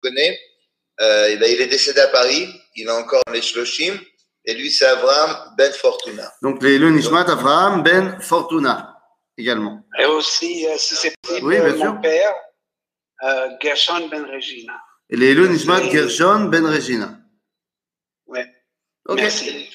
connaît, il est décédé à Paris, il a encore les Shloshim, et lui c'est Avraham Ben Fortuna. Donc les Nishmat Avraham Ben Fortuna également. Et aussi, si c'est possible, Oui, bien mon sûr. père, Gershon Ben Regina. Et les Nishmat Gershon Ben Regina. Oui. Ok. Merci.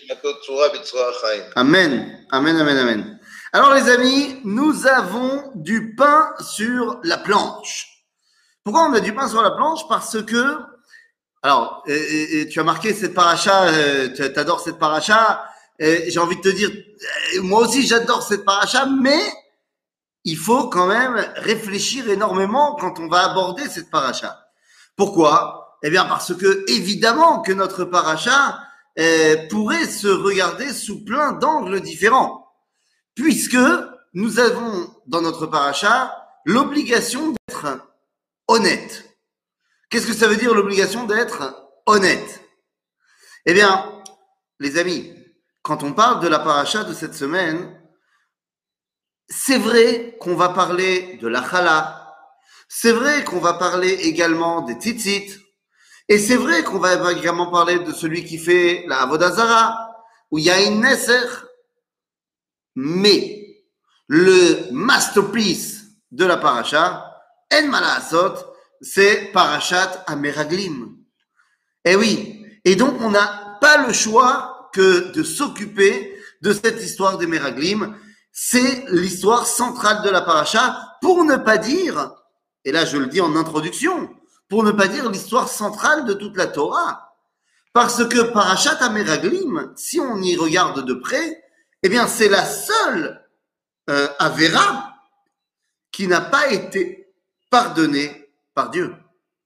Amen, amen, amen, amen. Alors les amis, nous avons du pain sur la planche. Pourquoi on a du pain sur la planche? Parce que, alors, et tu as marqué cette paracha, tu adores cette paracha, j'ai envie de te dire, moi aussi j'adore cette paracha, mais il faut quand même réfléchir énormément quand on va aborder cette paracha. Pourquoi? Eh bien parce que évidemment que notre paracha pourrait se regarder sous plein d'angles différents, puisque nous avons dans notre paracha l'obligation d'être honnête. Qu'est-ce que ça veut dire l'obligation d'être honnête? Eh bien, les amis, quand on parle de la paracha de cette semaine, c'est vrai qu'on va parler de la chala, c'est vrai qu'on va parler également des tzitzit, et c'est vrai qu'on va également parler de celui qui fait la avodah zara, où il y a une neser. Mais le masterpiece de la paracha, en malasot, c'est parachat Ameraglim. Eh oui, et donc on n'a pas le choix que de s'occuper de cette histoire des Meraglim. C'est l'histoire centrale de la paracha, pour ne pas dire, et là je le dis en introduction, pour ne pas dire l'histoire centrale de toute la Torah. Parce que parachat Ameraglim, si on y regarde de près, eh bien c'est la seule Avera qui n'a pas été pardonnée par Dieu.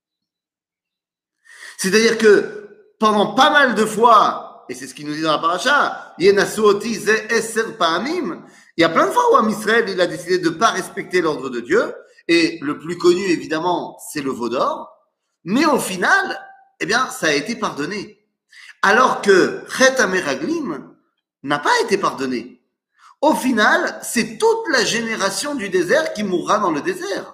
C'est-à-dire que pendant pas mal de fois, et c'est ce qu'il nous dit dans la paracha, Yenasu oti ze eser pa'amim, il y a plein de fois où Am Israël il a décidé de ne pas respecter l'ordre de Dieu, et le plus connu évidemment c'est le veau d'or, mais au final, eh bien ça a été pardonné. Alors que Chet Ameraglim n'a pas été pardonné. Au final, c'est toute la génération du désert qui mourra dans le désert.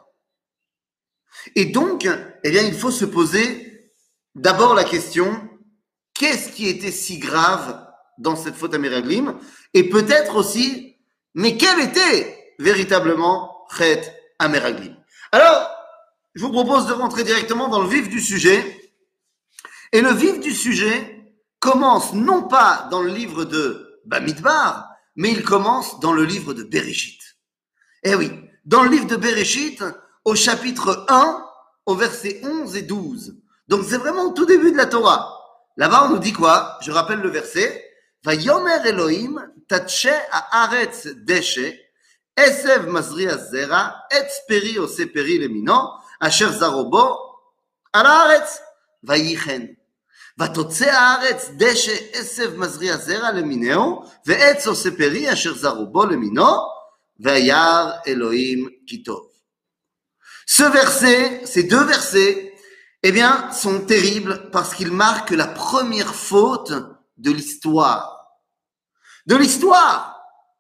Et donc, eh bien, il faut se poser d'abord la question, qu'est-ce qui était si grave dans cette faute Ameraglim? Et peut-être aussi, mais quel était véritablement Chet Ameraglim? Alors, je vous propose de rentrer directement dans le vif du sujet. Et le vif du sujet commence non pas dans le livre de Bamidbar, mais il commence dans le livre de Bereshit. Eh oui, dans le livre de Bereshit, au chapitre 1, au versets 11 et 12. Donc c'est vraiment au tout début de la Torah. Là-bas, on nous dit quoi? Je rappelle le verset. Vayomer Elohim tatshe haaretz deshe esev mazri azera etz peri ose peri lemino asher zarobo al haaretz vayichen. ותוצא הארץ דשא עשב מזריע זרע למיניהו, ועץ עושה פרי אשר זרעו בו למינו, וירא אלוהים כי טוב. Ce verset, ces deux versets, eh bien, sont terribles parce qu'ils marquent la première faute de l'histoire. De l'histoire!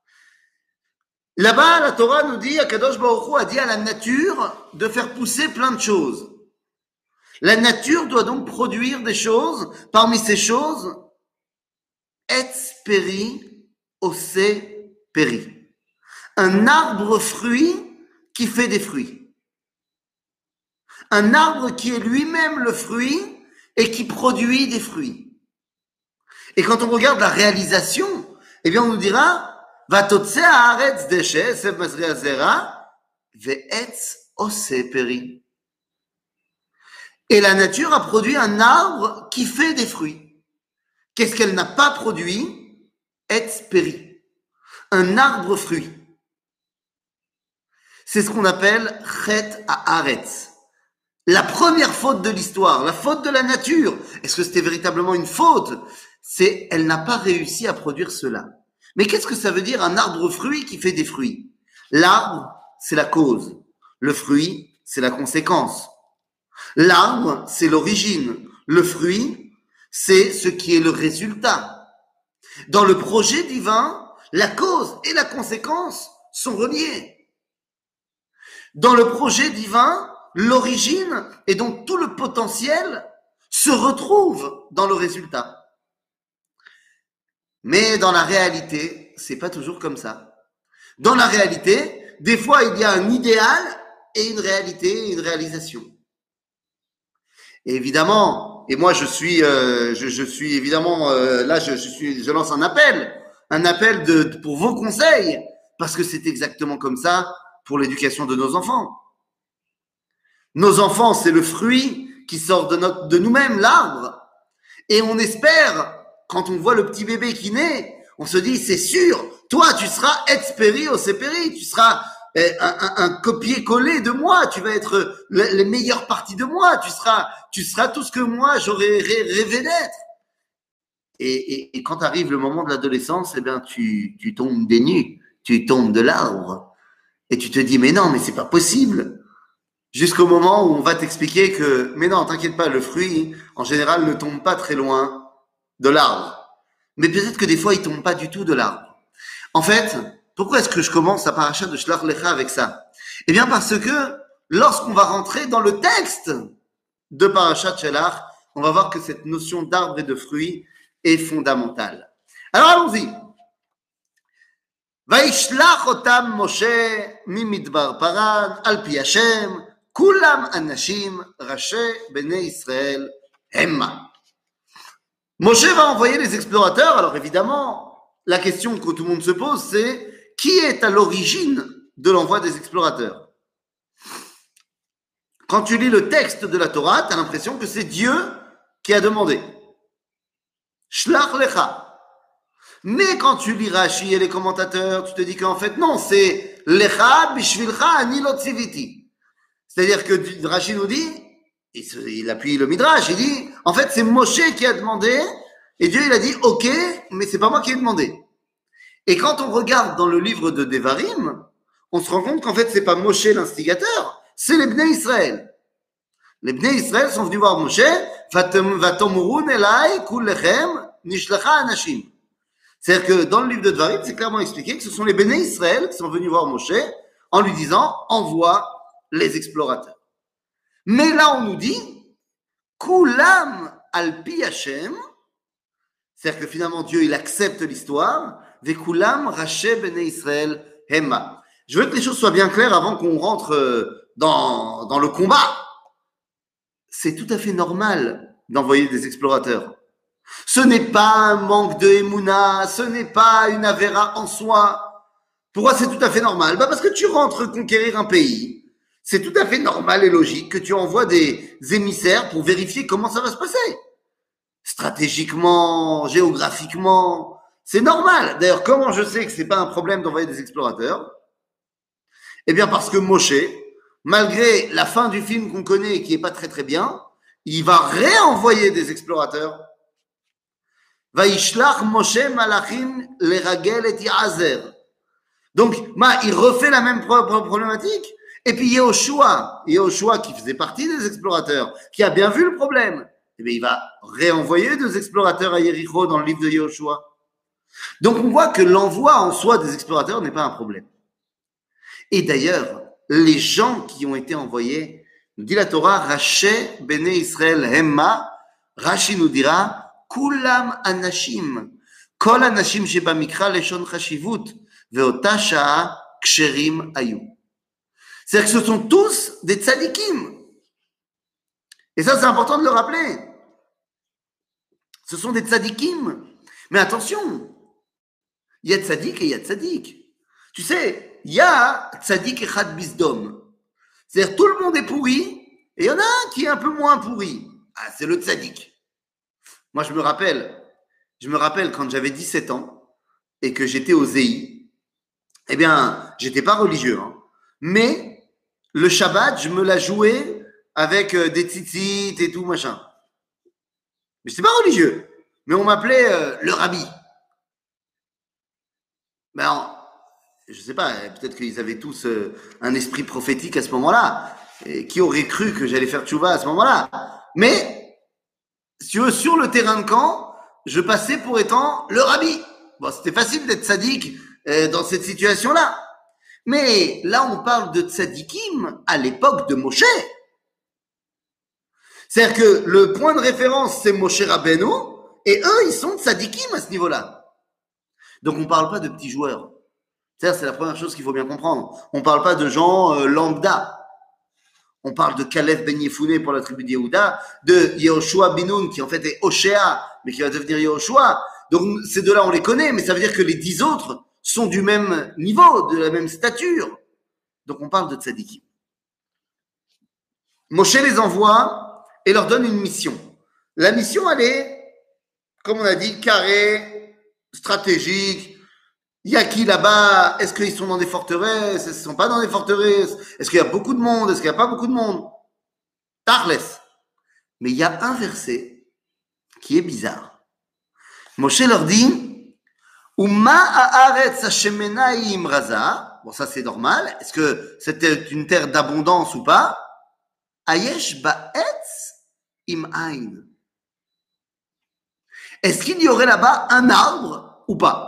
Là-bas, la Torah nous dit, Akadosh Baruch Hu a dit à la nature de faire pousser plein de choses. La nature doit donc produire des choses. Parmi ces choses, etz peri ose peri. Un arbre fruit qui fait des fruits. Un arbre qui est lui-même le fruit et qui produit des fruits. Et quand on regarde la réalisation, eh bien on nous dira vatotse haaretz deshe esev mazri'a zera ve'etz ose peri. Et la nature a produit un arbre qui fait des fruits. Qu'est-ce qu'elle n'a pas produit? Etz peri. Un arbre fruit. C'est ce qu'on appelle chet haaretz. La première faute de l'histoire, la faute de la nature. Est-ce que c'était véritablement une faute? C'est, elle n'a pas réussi à produire cela. Mais qu'est-ce que ça veut dire un arbre fruit qui fait des fruits? L'arbre, c'est la cause. Le fruit, c'est la conséquence. L'arbre, c'est l'origine. Le fruit, c'est ce qui est le résultat. Dans le projet divin, la cause et la conséquence sont reliées. Dans le projet divin, l'origine et donc tout le potentiel se retrouve dans le résultat. Mais dans la réalité, c'est pas toujours comme ça. Dans la réalité, des fois, il y a un idéal et une réalité, une réalisation. Et évidemment, et moi je suis évidemment là, je lance un appel pour vos conseils, parce que c'est exactement comme ça pour l'éducation de nos enfants. Nos enfants, c'est le fruit qui sort de nous-mêmes, l'arbre. Et on espère, quand on voit le petit bébé qui naît, on se dit, c'est sûr, toi, tu seras et speri o seperi, tu seras un copier-coller de moi, tu vas être les meilleures parties de moi, tu seras tout ce que moi, j'aurais rêvé d'être. Et quand arrive le moment de l'adolescence, eh bien, tu tombes des nues, tu tombes de l'arbre. Et tu te dis, mais non, mais c'est pas possible. Jusqu'au moment où on va t'expliquer que, mais non, t'inquiète pas, le fruit, en général, ne tombe pas très loin de l'arbre. Mais peut-être que des fois, il tombe pas du tout de l'arbre. En fait, pourquoi est-ce que je commence à paracha de Shlach Lecha avec ça? Eh bien, parce que lorsqu'on va rentrer dans le texte de parachat Shelach, on va voir que cette notion d'arbre et de fruit est fondamentale. Alors, allons-y. וישלח אותם משה ממדבר פרן על פי השם, כולם אנשים ראשי בני ישראל המה. Moshe va envoyer les explorateurs. Alors évidemment, la question que tout le monde se pose, c'est qui est à l'origine de l'envoi des explorateurs? Quand tu lis le texte de la Torah, tu as l'impression que c'est Dieu qui a demandé. Shlach lecha. Mais quand tu lis Rashi et les commentateurs, tu te dis qu'en fait, non, c'est lecha bishvilcha ani lo tziviti. C'est-à-dire que Rashi nous dit, il appuie le Midrash, il dit, en fait, c'est Moshe qui a demandé, et Dieu, il a dit, ok, mais c'est pas moi qui ai demandé. Et quand on regarde dans le livre de Devarim, on se rend compte qu'en fait, c'est pas Moshe l'instigateur, c'est les Bnei Israël. Les Bnei Israël sont venus voir Moshe, vatomurun elai kullechem nishlacha anashim. C'est-à-dire que dans le livre de Devarim, c'est clairement expliqué que ce sont les Bnei Israël qui sont venus voir Moshe en lui disant, envoie les explorateurs. Mais là, on nous dit, kulam al pi Hashem, c'est-à-dire que finalement Dieu, il accepte l'histoire, vekulam raché bnei Israël hema. Je veux que les choses soient bien claires avant qu'on rentre dans le combat. C'est tout à fait normal d'envoyer des explorateurs. Ce n'est pas un manque de émouna, ce n'est pas une avéra en soi. Pourquoi c'est tout à fait normal? Parce que tu rentres conquérir un pays. C'est tout à fait normal et logique que tu envoies des émissaires pour vérifier comment ça va se passer. Stratégiquement, géographiquement, c'est normal. D'ailleurs, comment je sais que c'est pas un problème d'envoyer des explorateurs? Eh bien, parce que Moshe, malgré la fin du film qu'on connaît et qui est pas très très bien, il va réenvoyer des explorateurs. Vaishlach Moshe malachim leragel et Yazer. Donc, il refait la même problématique. Et puis Yehoshua qui faisait partie des explorateurs, qui a bien vu le problème, eh bien, il va réenvoyer des explorateurs à Yéricho dans le livre de Yehoshua. Donc on voit que l'envoi en soi des explorateurs n'est pas un problème. Et d'ailleurs, les gens qui ont été envoyés, nous dit la Torah, Raché Bene Israël Hemma, Rashi nous dira, Kulam Anashim, Kol Anashim Sheba Mikra Leshon Chashivut, Veota Sha'a Ksherim Ayu. C'est-à-dire que ce sont tous des tzadikim. Et ça, c'est important de le rappeler. Ce sont des tzadikim. Mais attention, il y a tzadik et il y a tzadik. Tu sais, il y a tzadik echad bisdom. C'est-à-dire tout le monde est pourri et il y en a un qui est un peu moins pourri. Ah, c'est le tzadik. Moi, je me rappelle quand j'avais 17 ans et que j'étais au ZEI, eh bien, j'étais pas religieux, hein, mais le Shabbat, je me la jouais avec des tzitzit et tout, machin. Mais j'étais pas religieux. Mais on m'appelait le rabbi. Mais alors, je sais pas, peut-être qu'ils avaient tous un esprit prophétique à ce moment-là. Et qui aurait cru que j'allais faire tchouva à ce moment-là? Mais, si tu veux, sur le terrain de camp, je passais pour étant le rabbi. Bon, c'était facile d'être sadique dans cette situation-là. Mais là, on parle de tzadikim à l'époque de Moshe. C'est-à-dire que le point de référence, c'est Moshe Rabbeinu, et eux, ils sont tzadikim à ce niveau-là. Donc, on ne parle pas de petits joueurs. C'est-à-dire, c'est la première chose qu'il faut bien comprendre. On ne parle pas de gens lambda. On parle de Caleb Ben Yefouné pour la tribu d'Yehuda, de Yehoshua Ben Nun, qui en fait est Oshéa, mais qui va devenir Yehoshua. Donc, ces deux-là, on les connaît, mais ça veut dire que les 10 autres sont du même niveau, de la même stature. Donc, on parle de tzadikim. Moshe les envoie et leur donne une mission. La mission, elle est, comme on a dit, carrée, stratégique. Il y a qui là-bas? Est-ce qu'ils sont dans des forteresses? Est-ce qu'ils ne sont pas dans des forteresses? Est-ce qu'il y a beaucoup de monde? Est-ce qu'il n'y a pas beaucoup de monde? Tarles. Mais il y a un verset qui est bizarre. Moshe leur dit Uma haaretz hashemenaim raza. Bon, ça c'est normal. Est-ce que c'était une terre d'abondance ou pas? Ayesh ba'etz im ain. Est-ce qu'il y aurait là-bas un arbre ou pas?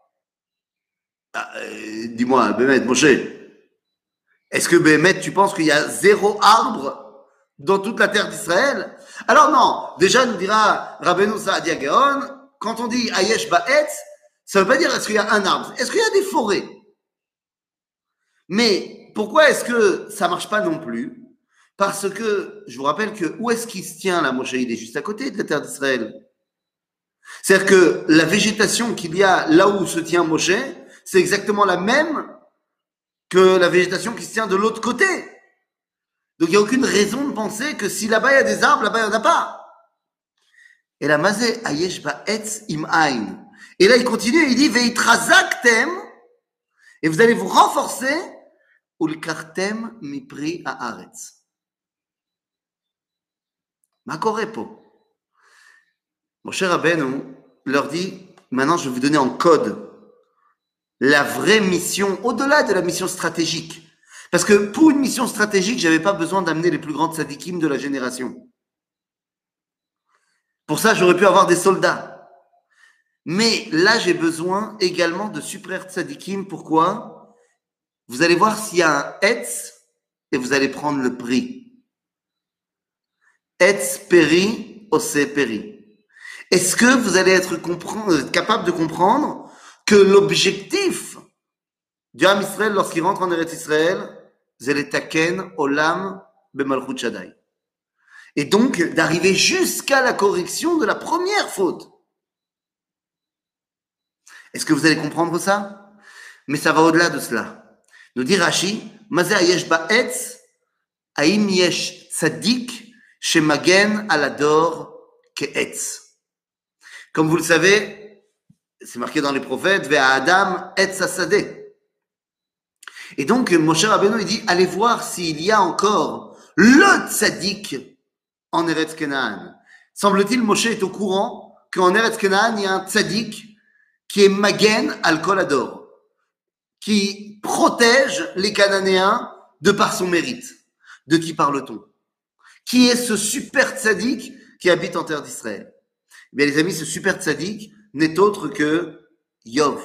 Dis-moi, Bémet, Moshe, est-ce que Bémet, tu penses qu'il y a 0 arbre dans toute la terre d'Israël? Alors non, déjà nous dira Rabbeinu Saadia Gaon, quand on dit Ayesh Ba'etz, ça ne veut pas dire est-ce qu'il y a un arbre, est-ce qu'il y a des forêts? Mais pourquoi est-ce que ça ne marche pas non plus? Parce que, je vous rappelle que où est-ce qu'il se tient la Moshe? Il est juste à côté de la terre d'Israël. C'est-à-dire que la végétation qu'il y a là où se tient Moshe, c'est exactement la même que la végétation qui se tient de l'autre côté. Donc, il n'y a aucune raison de penser que si là-bas il y a des arbres, là-bas il n'y en a pas. Et la mazé ayesh ba'etz im ain. Et là, il continue, il dit veitrazaktem, et vous allez vous renforcer ulkartem mipri haaretz. Ma korepo. Mon cher Rabbeinu leur dit, maintenant je vais vous donner en code la vraie mission, au-delà de la mission stratégique. Parce que pour une mission stratégique, je n'avais pas besoin d'amener les plus grandes tzadikim de la génération. Pour ça, j'aurais pu avoir des soldats. Mais là, j'ai besoin également de super tzadikim. Pourquoi? Vous allez voir s'il y a un etz et vous allez prendre le prix. Etz peri, ose peri. Est-ce que vous allez être capable de comprendre que l'objectif du Ham Israël lorsqu'il rentre en Eretz Israël, c'est le taken olam bemalchut Shaddai. Et donc d'arriver jusqu'à la correction de la première faute. Est-ce que vous allez comprendre ça? Mais ça va au-delà de cela. Nous dit Rashi, Mazé ayesh ba'etz, aim yesh tzadik, shemagen alador ke'etz. Comme vous le savez, c'est marqué dans les prophètes, Ve'a Adam etz hasadeh. Et donc, Moshe Rabbeinu, il dit, allez voir s'il y a encore le tzaddik en Eretz Kenaan. Semble-t-il, Moshe est au courant qu'en Eretz Kenaan, il y a un tzaddik qui est Magen al Kol Hador, qui protège les Cananéens de par son mérite. De qui parle-t-on? Qui est ce super tzaddik qui habite en terre d'Israël? Eh bien, les amis, ce super tzaddik n'est autre que Yov.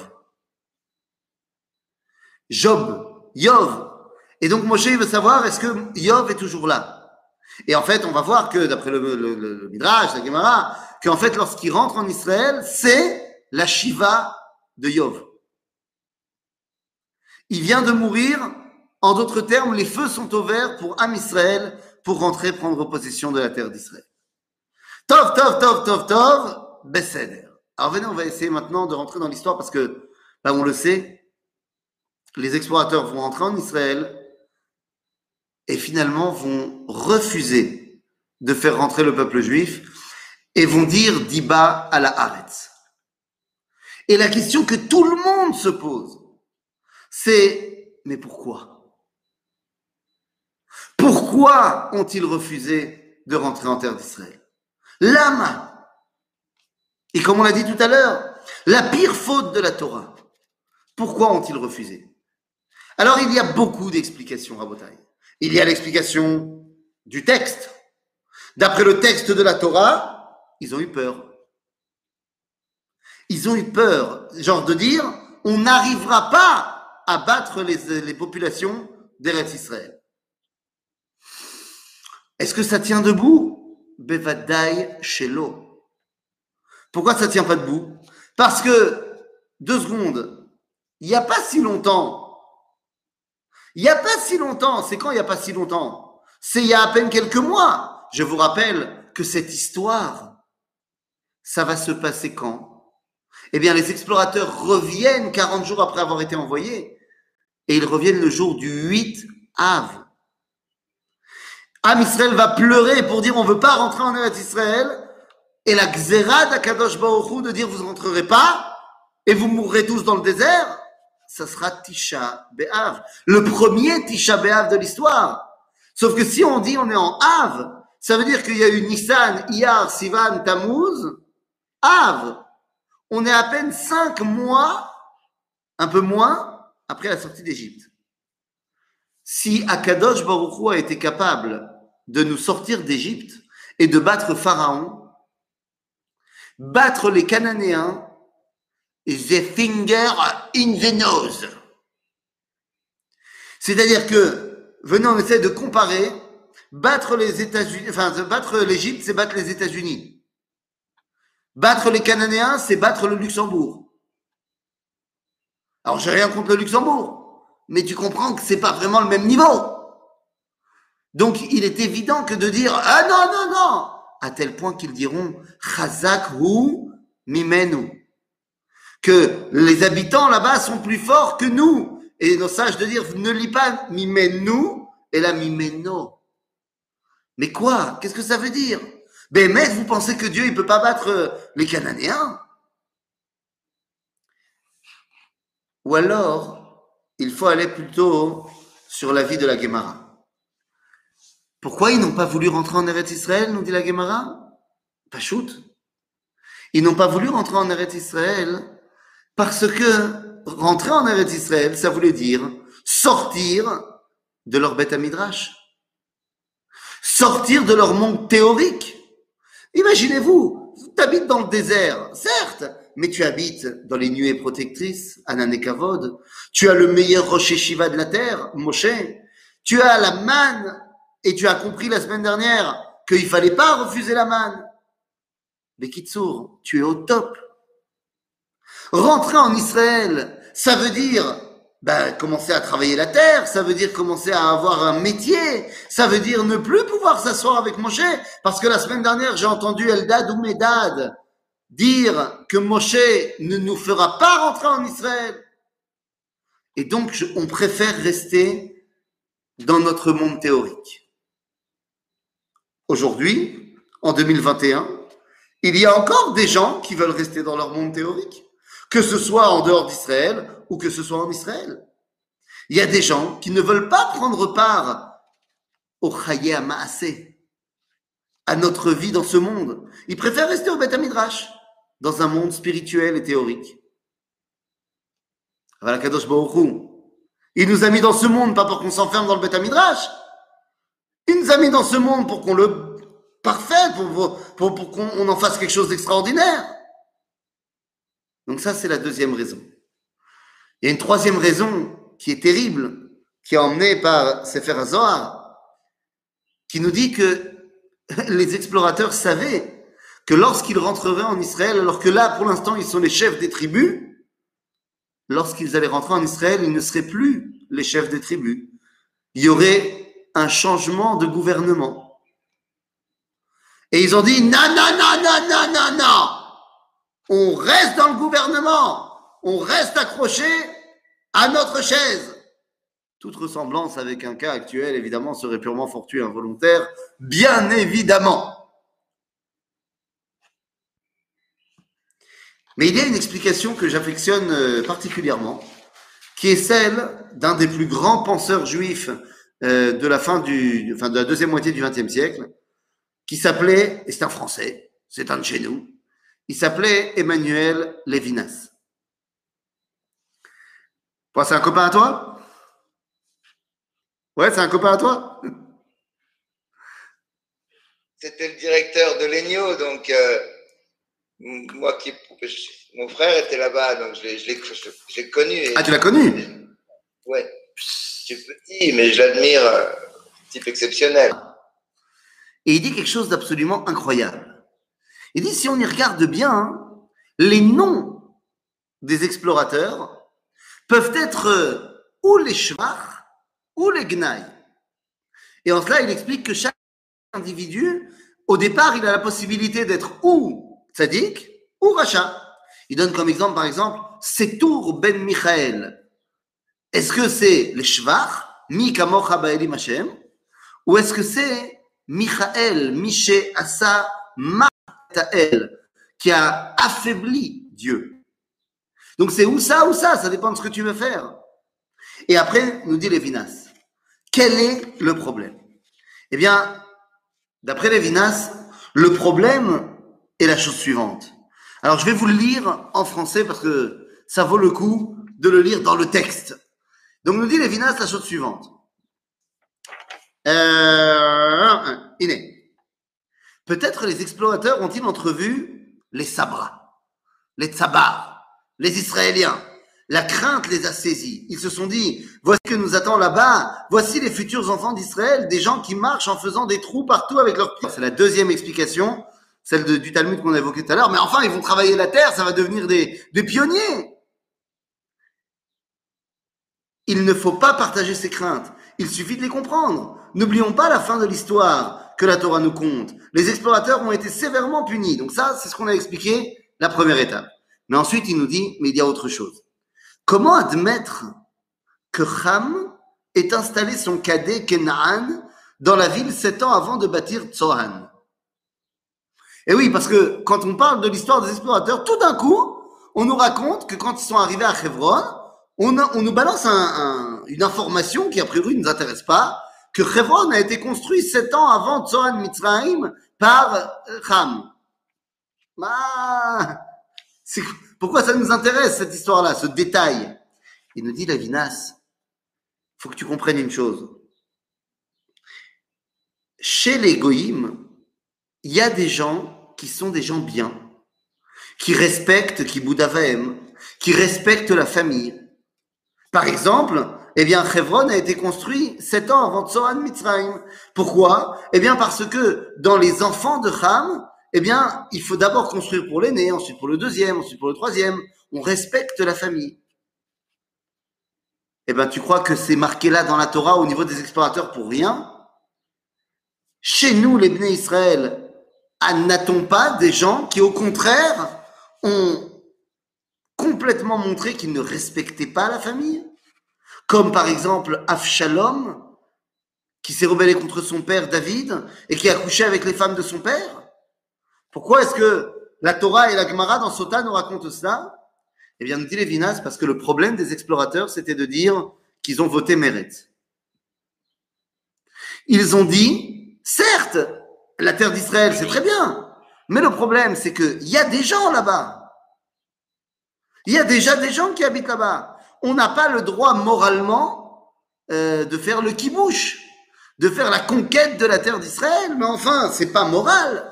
Job, Yov. Et donc Moshe veut savoir est-ce que Yov est toujours là. Et en fait, on va voir que d'après le Midrash, la Gemara, qu'en fait, lorsqu'il rentre en Israël, c'est la Shiva de Yov. Il vient de mourir. En d'autres termes, les feux sont ouverts pour Am Israël pour rentrer prendre possession de la terre d'Israël. Tov, tov, tov, tov, tov, beseder. Alors venez, on va essayer maintenant de rentrer dans l'histoire parce que, là on le sait, les explorateurs vont rentrer en Israël et finalement vont refuser de faire rentrer le peuple juif et vont dire Diba à la Haaretz. Et la question que tout le monde se pose, c'est mais pourquoi? Pourquoi ont-ils refusé de rentrer en terre d'Israël? Lama. Et comme on l'a dit tout à l'heure, la pire faute de la Torah. Pourquoi ont-ils refusé? Alors, il y a beaucoup d'explications, Rabotai. Il y a l'explication du texte. D'après le texte de la Torah, ils ont eu peur. Ils ont eu peur, genre de dire, on n'arrivera pas à battre les populations d'Eretz Israël. Est-ce que ça tient debout? bevadai shelo. Pourquoi ça ne tient pas debout? Parce que, 2 secondes, il n'y a pas si longtemps. Il n'y a pas si longtemps. C'est quand il n'y a pas si longtemps? C'est il y a à peine quelques mois. Je vous rappelle que cette histoire, ça va se passer quand? Eh bien, les explorateurs reviennent 40 jours après avoir été envoyés. Et ils reviennent le jour du 8 Av. Am Israël va pleurer pour dire on ne veut pas rentrer en Eretz Israël. Et la Gzera d'Akadosh Baruch Hu de dire vous ne rentrerez pas et vous mourrez tous dans le désert, ça sera Tisha B'Av. Le premier Tisha B'Av de l'histoire. Sauf que si on dit on est en Av, ça veut dire qu'il y a eu Nissan, Iyar, Sivan, Tammuz, Av. On est à peine 5 mois, un peu moins, après la sortie d'Égypte. Si Akadosh Baruch Hu a été capable de nous sortir d'Égypte et de battre Pharaon, battre les Cananéens, the finger in the nose. C'est-à-dire que, venez, on essaie de comparer, battre les États-Unis, enfin, battre l'Égypte, c'est battre les États-Unis. Battre les Cananéens, c'est battre le Luxembourg. Alors, j'ai rien contre le Luxembourg, mais tu comprends que c'est pas vraiment le même niveau. Donc, il est évident que de dire, ah non, non, non, à tel point qu'ils diront, Chazak hu mimenu, que les habitants là-bas sont plus forts que nous. Et nos sages de dire, ne lis pas mimenu, et là mimeno. Mais quoi? Qu'est-ce que ça veut dire? Mais vous pensez que Dieu, il peut pas battre les Cananéens? Ou alors, il faut aller plutôt sur la vie de la Guémara. Pourquoi ils n'ont pas voulu rentrer en Eretz Israël, nous dit la Guémara? Pas shoot. Ils n'ont pas voulu rentrer en Eretz Israël parce que rentrer en Eretz Israël, ça voulait dire sortir de leur Beth Midrash, sortir de leur monde théorique. Imaginez-vous, tu habites dans le désert, certes, mais tu habites dans les nuées protectrices, Hanan et Kavod. Tu as le meilleur Rosh Yeshiva de la terre, Moshe. Tu as la manne, et tu as compris la semaine dernière qu'il ne fallait pas refuser la manne. Bekitsour, tu es au top. Rentrer en Israël, ça veut dire commencer à travailler la terre, ça veut dire commencer à avoir un métier, ça veut dire ne plus pouvoir s'asseoir avec Moshe, parce que la semaine dernière, j'ai entendu Eldad ou Medad dire que Moshe ne nous fera pas rentrer en Israël. Et donc, on préfère rester dans notre monde théorique. Aujourd'hui, en 2021, il y a encore des gens qui veulent rester dans leur monde théorique, que ce soit en dehors d'Israël ou que ce soit en Israël. Il y a des gens qui ne veulent pas prendre part au Chaye Ma'aseh, à notre vie dans ce monde. Ils préfèrent rester au Beth Midrash, dans un monde spirituel et théorique. Voilà Kadosh Baruch Hu. Il nous a mis dans ce monde, pas pour qu'on s'enferme dans le Beth Midrash. Il nous a mis dans ce monde pour qu'on le parfait, pour qu'on en fasse quelque chose d'extraordinaire. Donc ça, c'est la deuxième raison. Il y a une troisième raison qui est terrible, qui est emmenée par Sefer HaZohar, qui nous dit que les explorateurs savaient que lorsqu'ils rentreraient en Israël, alors que là, pour l'instant, ils sont les chefs des tribus, lorsqu'ils allaient rentrer en Israël, ils ne seraient plus les chefs des tribus. Il y aurait un changement de gouvernement. Et ils ont dit, non, non, non, non, non, non, non. On reste dans le gouvernement. On reste accroché à notre chaise. Toute ressemblance avec un cas actuel, évidemment, serait purement fortuit et involontaire. Bien évidemment. Mais il y a une explication que j'affectionne particulièrement, qui est celle d'un des plus grands penseurs juifs de la deuxième moitié du XXe siècle, qui s'appelait, et c'est un Français, c'est un de chez nous, il s'appelait Emmanuel Levinas. Quoi, c'est un copain à toi? Ouais, c'est un copain à toi? C'était le directeur de l'ENIO, donc mon frère était là-bas, donc je l'ai connu. Ah, tu l'as connu? Ouais, je suis petit, mais je l'admire, type exceptionnel. Et il dit quelque chose d'absolument incroyable. Il dit, si on y regarde bien, les noms des explorateurs peuvent être ou les shvach ou les gnaï. Et en cela, il explique que chaque individu, au départ, il a la possibilité d'être ou tzaddik ou racha. Il donne comme exemple, par exemple, Setour ben Michael. Est-ce que c'est les shvach, mi kamocha ba'elim Hashem, ou est-ce que c'est Michael, Miché Asa Ma'tael, qui a affaibli Dieu? Donc c'est ou ça dépend de ce que tu veux faire. Et après, nous dit Lévinas, quel est le problème? Eh bien, d'après Lévinas, le problème est la chose suivante. Alors, je vais vous le lire en français parce que ça vaut le coup de le lire dans le texte. Donc, nous dit Lévinas la chose suivante. Peut-être les explorateurs ont-ils entrevu les Sabras, les Tsabars, les Israéliens. La crainte les a saisis. Ils se sont dit, voici ce que nous attend là-bas. Voici les futurs enfants d'Israël, des gens qui marchent en faisant des trous partout avec leurs pieds. C'est la deuxième explication, celle du Talmud qu'on a évoqué tout à l'heure. Mais enfin, ils vont travailler la terre, ça va devenir des pionniers. Il ne faut pas partager ces craintes. Il suffit de les comprendre. N'oublions pas la fin de l'histoire que la Torah nous conte. Les explorateurs ont été sévèrement punis. Donc ça, c'est ce qu'on a expliqué, la première étape. Mais ensuite, il nous dit, mais il y a autre chose. Comment admettre que Ham ait installé son cadet Kenaan dans la ville 7 ans avant de bâtir Tsohan? Et oui, parce que quand on parle de l'histoire des explorateurs, tout d'un coup, on nous raconte que quand ils sont arrivés à Hebron, on nous balance une information qui a priori ne nous intéresse pas, que Hebron a été construit 7 ans avant Tsohan Mitzrayim par Ham. Pourquoi ça nous intéresse, cette histoire-là, ce détail? Il nous dit, Lévinas, il faut que tu comprennes une chose. Chez les Goïms, il y a des gens qui sont des gens bien, qui respectent Kibbout Avaim, qui respectent la famille. Par exemple, eh bien, Hebron a été construit 7 ans avant Tsohan Mitzrayim. Pourquoi? Eh bien, parce que dans les enfants de Ham, eh bien, il faut d'abord construire pour l'aîné, ensuite pour le deuxième, ensuite pour le troisième. On respecte la famille. Eh bien, tu crois que c'est marqué là dans la Torah au niveau des explorateurs pour rien? Chez nous, les Bnei Israël, n'a-t-on pas des gens qui, au contraire, ont complètement montré qu'ils ne respectaient pas la famille? Comme par exemple Avshalom, qui s'est rebellé contre son père David et qui a couché avec les femmes de son père. Pourquoi est-ce que la Torah et la Gemara dans Sota nous racontent cela? Eh bien, nous dit Lévinas, parce que le problème des explorateurs, c'était de dire qu'ils ont voté Meretz. Ils ont dit, certes, la terre d'Israël, c'est très bien, mais le problème, c'est qu'il y a des gens là-bas. Il y a déjà des gens qui habitent là-bas. On n'a pas le droit moralement de faire le kibouche, de faire la conquête de la terre d'Israël, mais enfin, c'est pas moral.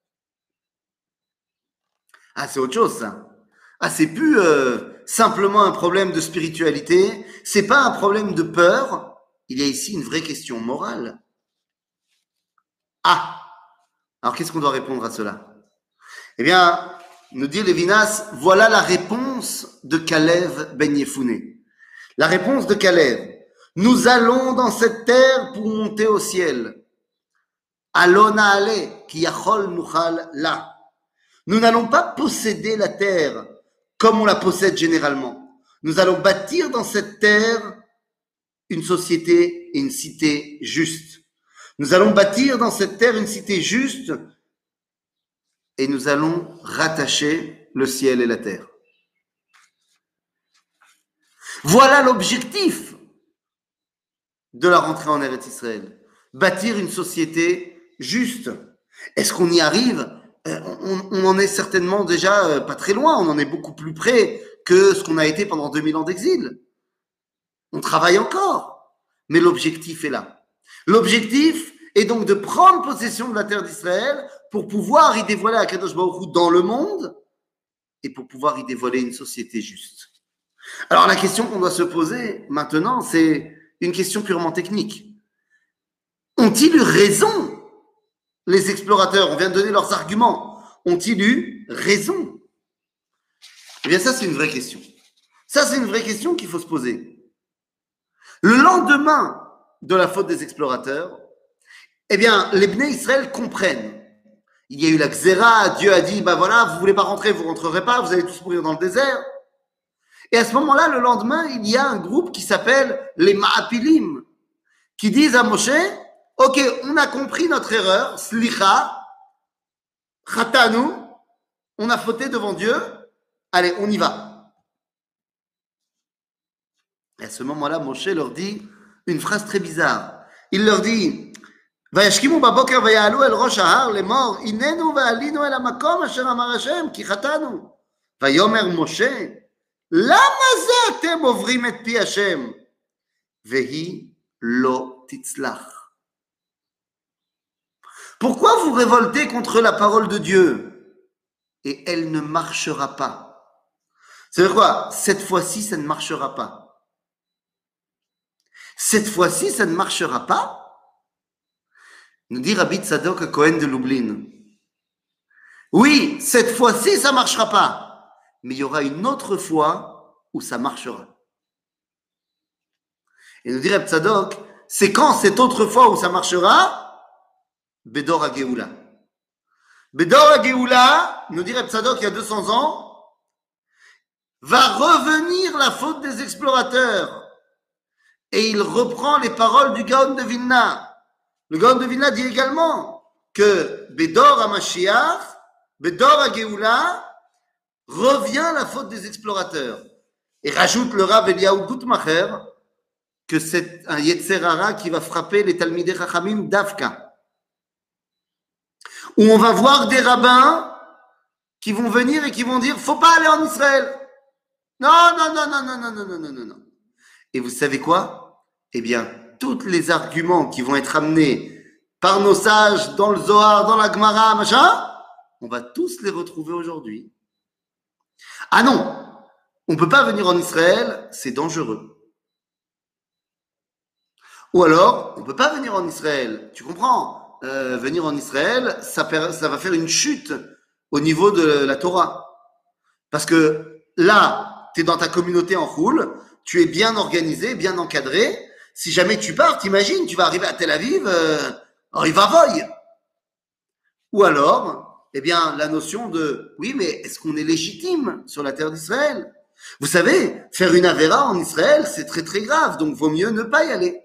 Ah, c'est autre chose, ça. Ah, c'est plus simplement un problème de spiritualité, c'est pas un problème de peur, il y a ici une vraie question morale. Ah, alors qu'est-ce qu'on doit répondre à cela? Eh bien, nous dit Lévinas, voilà la réponse de Kalev ben Yefouné. La réponse de Kalev. Nous allons dans cette terre pour monter au ciel. Alona ale, ki yachol nuchal la. Nous n'allons pas posséder la terre comme on la possède généralement. Nous allons bâtir dans cette terre une société et une cité juste. Nous allons bâtir dans cette terre une cité juste et nous allons rattacher le ciel et la terre. Voilà l'objectif de la rentrée en Eretz Israël. Bâtir une société juste. Est-ce qu'on y arrive? On en est certainement déjà pas très loin. On en est beaucoup plus près que ce qu'on a été pendant 2000 ans d'exil. On travaille encore. Mais l'objectif est là. L'objectif est donc de prendre possession de la terre d'Israël pour pouvoir y dévoiler Akadosh Baruch Hu dans le monde et pour pouvoir y dévoiler une société juste. Alors la question qu'on doit se poser maintenant, c'est une question purement technique. Ont-ils eu raison les explorateurs, on vient de donner leurs arguments, ont-ils eu raison? Eh bien, ça, c'est une vraie question. Ça, c'est une vraie question qu'il faut se poser. Le lendemain de la faute des explorateurs, eh bien, les Bnei Israël comprennent. Il y a eu la Xéra, Dieu a dit, bah voilà, vous voulez pas rentrer, vous rentrerez pas, vous allez tous mourir dans le désert. Et à ce moment-là, le lendemain, il y a un groupe qui s'appelle les Ma'apilim, qui disent à Moshe, ok, on a compris notre erreur, Slicha, Chatanu, on a fauté devant Dieu, allez, on y va. Et à ce moment-là, Moshe leur dit une phrase très bizarre. Il leur dit, וישכימו בבוקר ויעלו אל ראש ההר לאמור, הננו ועלינו אל המקום אשר אמר השם, כי חטאנו. ויאמר משה, למה זה אתם עוברים את פי השם? והיא לא תצלח. Pourquoi vous révoltez contre la parole de Dieu? Et elle ne marchera pas. C'est quoi? Cette fois-ci, ça ne marchera pas. Cette fois-ci, ça ne marchera pas? Nous dit Rabbi Tzadok Cohen de Lublin. Oui, cette fois-ci, ça ne marchera pas. Mais il y aura une autre fois où ça marchera. Et nous dit Rabbi Tzadok, c'est quand cette autre fois où ça marchera? Bedor HaGeoula. Bedor HaGeoula, nous dit Rabbi Tzadok il y a 200 ans, va revenir la faute des explorateurs. Et il reprend les paroles du Gaon de Vilna. Le Gaon de Vilna dit également que Bedor HaMashiach, Bedor HaGeoula, revient la faute des explorateurs. Et rajoute le Rav Eliyahu Gutmacher que c'est un Yetzer Hara qui va frapper les Talmidei Chachamim d'Afka. Où on va voir des rabbins qui vont venir et qui vont dire « Faut pas aller en Israël ». Non, non, non, non, non, non, non, non, non, non, non. Et vous savez quoi? Eh bien, tous les arguments qui vont être amenés par nos sages dans le Zohar, dans la Gemara, machin, on va tous les retrouver aujourd'hui. Ah non, on ne peut pas venir en Israël, c'est dangereux. Ou alors, on ne peut pas venir en Israël, tu comprends? Venir en Israël, ça va faire une chute au niveau de la Torah. Parce que là, tu es dans ta communauté en roule, tu es bien organisé, bien encadré. Si jamais tu pars, t'imagines, tu vas arriver à Tel Aviv, il va voy. Ou alors, eh bien, la notion de, oui, mais est-ce qu'on est légitime sur la terre d'Israël? Vous savez, faire une avéra en Israël, c'est très très grave, donc vaut mieux ne pas y aller.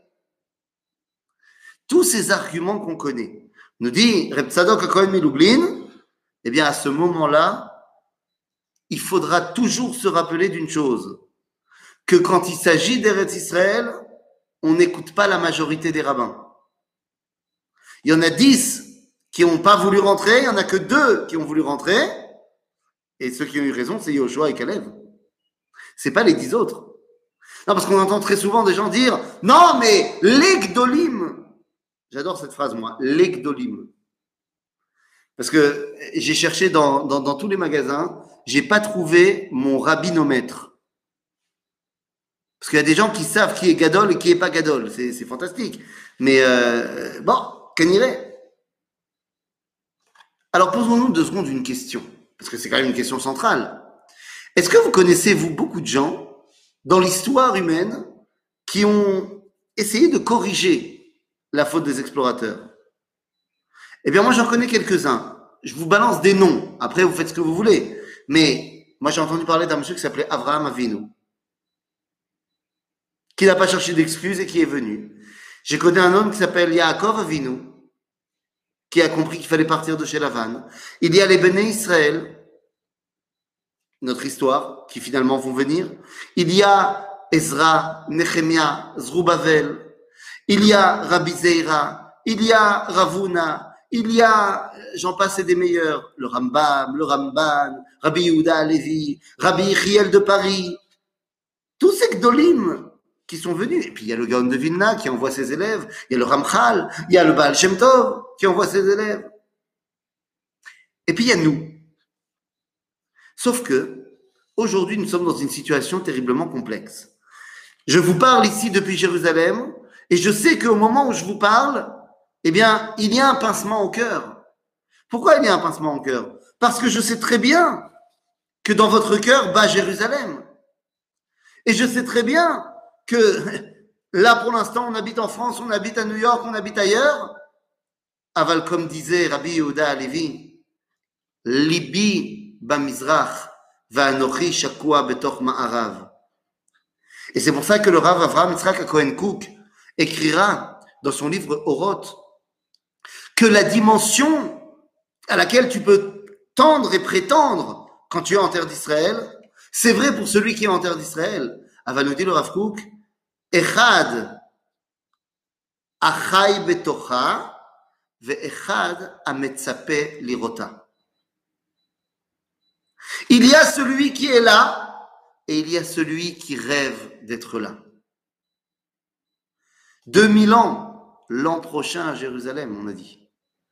Tous ces arguments qu'on connaît, nous dit Reb Tzadok HaKohen Milublin, eh bien, à ce moment-là, il faudra toujours se rappeler d'une chose, que quand il s'agit d'Eretz Israël, on n'écoute pas la majorité des rabbins. Il y en a 10 qui n'ont pas voulu rentrer, il n'y en a que 2 qui ont voulu rentrer, et ceux qui ont eu raison, c'est Yoshua et Kalev. C'est pas les 10 autres. Non, parce qu'on entend très souvent des gens dire « Non, mais les Gdolim !» J'adore cette phrase, moi, les Gdolim. Parce que j'ai cherché dans tous les magasins, j'ai pas trouvé mon rabbinomètre. Parce qu'il y a des gens qui savent qui est Gadol et qui est pas Gadol. C'est fantastique. Mais bon, qu'en irait. Alors posons-nous 2 secondes une question. Parce que c'est quand même une question centrale. Est-ce que vous connaissez, vous, beaucoup de gens dans l'histoire humaine qui ont essayé de corriger la faute des explorateurs? Eh bien, moi, j'en connais quelques-uns. Je vous balance des noms. Après, vous faites ce que vous voulez. Mais moi, j'ai entendu parler d'un monsieur qui s'appelait Avraham Avinu, qui n'a pas cherché d'excuses et qui est venu. J'ai connu un homme qui s'appelle Yaakov Avinu, qui a compris qu'il fallait partir de chez Lavan. Il y a les Béné Israël, notre histoire, qui finalement vont venir. Il y a Ezra, Nehemia, Zrubavel. Il y a Rabbi Zeira, il y a Ravuna, il y a, j'en passe et des meilleurs, le Rambam, le Ramban, Rabbi Yehuda Alevi, Rabbi Yechiel de Paris. Tous ces Gdolim qui sont venus. Et puis il y a le Gaon de Vilna qui envoie ses élèves, il y a le Ramchal, il y a le Baal Shem Tov qui envoie ses élèves. Et puis il y a nous. Sauf que, aujourd'hui, nous sommes dans une situation terriblement complexe. Je vous parle ici depuis Jérusalem, et je sais qu'au moment où je vous parle, eh bien, il y a un pincement au cœur. Pourquoi il y a un pincement au cœur? Parce que je sais très bien que dans votre cœur bat Jérusalem. Et je sais très bien que là, pour l'instant, on habite en France, on habite à New York, on habite ailleurs. Aval, comme disait Rabbi Yehuda Halevi, Libi bamizrach va'anochi shakua betoch ma'arav. Et c'est pour ça que le Rav Avraham Yitzhak Cohen Cook écrira dans son livre Oroth que la dimension à laquelle tu peux tendre et prétendre quand tu es en terre d'Israël, c'est vrai pour celui qui est en terre d'Israël. Aval nous dit le Rav Cook, Echad achai betocha ve'echad ametzape lirota. Il y a celui qui est là et il y a celui qui rêve d'être là. 2000 ans, l'an prochain à Jérusalem, on a dit.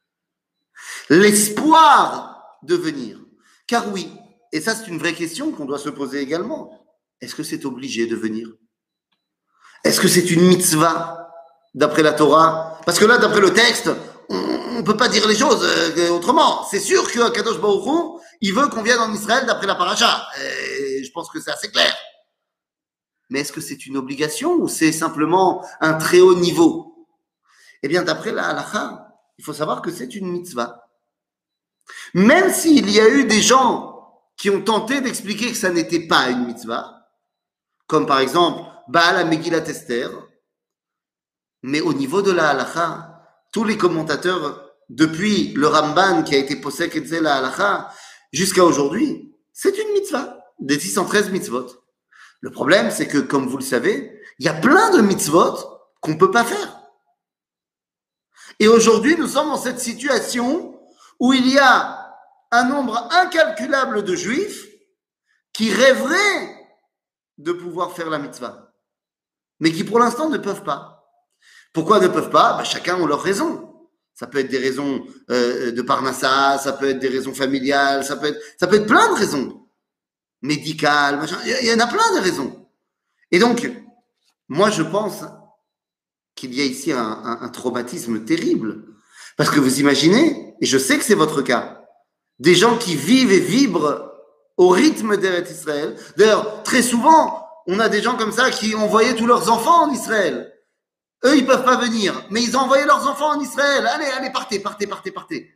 L'espoir de venir. Car oui, et ça c'est une vraie question qu'on doit se poser également. Est-ce que c'est obligé de venir? Est-ce que c'est une mitzvah d'après la Torah? Parce que là, d'après le texte, on ne peut pas dire les choses autrement. C'est sûr que Kadosh Baruch Hu, il veut qu'on vienne en Israël d'après la paracha. Et je pense que c'est assez clair. Mais est-ce que c'est une obligation ou c'est simplement un très haut niveau? Eh bien, d'après la halakha, il faut savoir que c'est une mitzvah. Même s'il y a eu des gens qui ont tenté d'expliquer que ça n'était pas une mitzvah, comme par exemple Baal HaMegillat Esther, mais au niveau de la halakha, tous les commentateurs, depuis le Ramban qui a été posek et la halakha, jusqu'à aujourd'hui, c'est une mitzvah, des 613 mitzvot. Le problème, c'est que, comme vous le savez, il y a plein de mitzvot qu'on ne peut pas faire. Et aujourd'hui, nous sommes dans cette situation où il y a un nombre incalculable de juifs qui rêveraient de pouvoir faire la mitzvah, mais qui pour l'instant ne peuvent pas. Pourquoi ne peuvent pas? Chacun a leurs raisons. Ça peut être des raisons de parnassa, ça peut être des raisons familiales, ça peut être plein de raisons. Médicales, machin. Il y en a plein de raisons. Et donc, moi je pense qu'il y a ici un traumatisme terrible. Parce que vous imaginez, et je sais que c'est votre cas, des gens qui vivent et vibrent au rythme d'Eretz Israël. D'ailleurs, très souvent, on a des gens comme ça qui envoyaient tous leurs enfants en Israël. Eux, ils ne peuvent pas venir, mais ils ont envoyé leurs enfants en Israël. Allez, partez.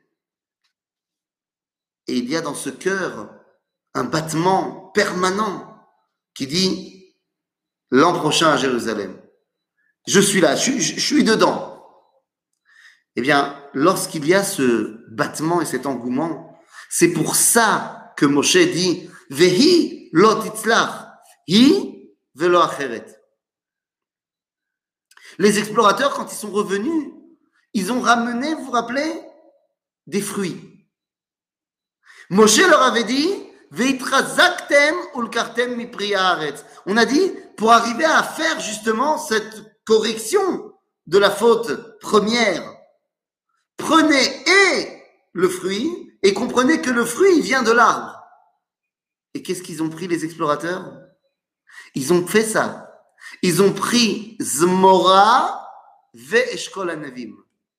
Et il y a dans ce cœur un battement permanent qui dit l'an prochain à Jérusalem. Je suis là, je suis dedans. Eh bien, lorsqu'il y a ce battement et cet engouement, c'est pour ça que Moshe dit Vehi lo titzlach, hi velo acheret. Les explorateurs, quand ils sont revenus, ils ont ramené, vous vous rappelez, des fruits. Moshe leur avait dit Veitrazaktem ulkartem mipri haaretz. On a dit, pour arriver à faire justement cette correction de la faute première, prenez le fruit et comprenez que le fruit vient de l'arbre. Et qu'est-ce qu'ils ont pris les explorateurs? Ils ont fait ça. Ils ont pris Zmora ve'eshkol hanavim.